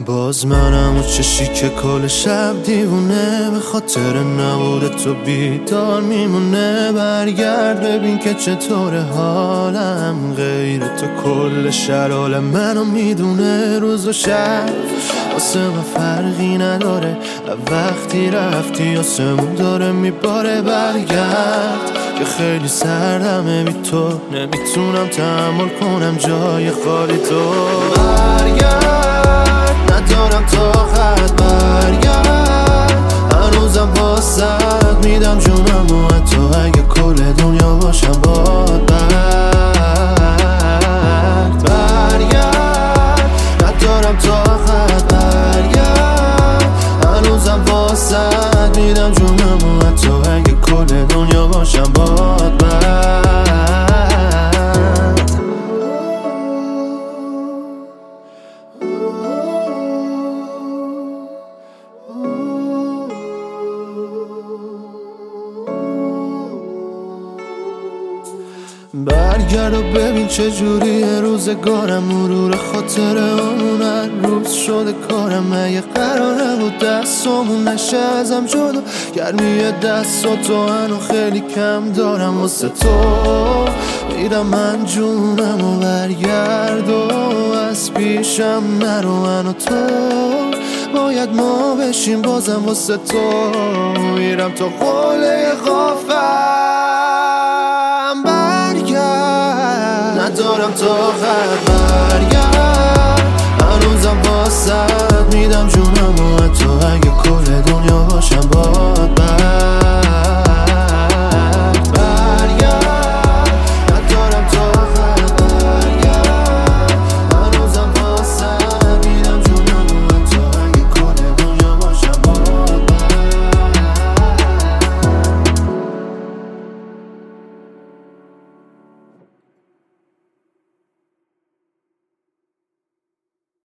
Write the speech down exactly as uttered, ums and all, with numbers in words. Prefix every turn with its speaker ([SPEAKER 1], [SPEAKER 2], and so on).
[SPEAKER 1] باز منم و چشی که کل شب دیوونه به خاطر نبود تو بیدار میمونه. برگرد ببین که چطور حالم، غیر تو کل شرال منو میدونه. روز و شب واسه من فرقی نداره، وقتی رفتی آسمون داره میباره. برگرد که خیلی سردمه بی تو، نمیتونم تحمل کنم جای خالی تو. برگرد ندارم طاقت، برگرد هنوزم واسد میدم جونم و حتی اگه کل دنیا باشم باد. برد برگرد ندارم طاقت، برگرد هنوزم واسد میدم جونم و حتی اگه کل دنیا باشم باد. برد برگرد و ببین چجوریه روزگارم، مرور خاطرهامون هر روز شده کارم. اگه قراره بود دستامون نشه ازم جدا، گرمی دستاتو هنو خیلی کم دارم واسه تو. میدم من جونم و برگرد و از پیشم نرو. من و تو باید ما بشیم بازم واسه تو. میرم تا قله قافم، ندارم طاقت، برگرد هنوزم واسد میدم جونم و حتی اگه کل دنیا باشم باد.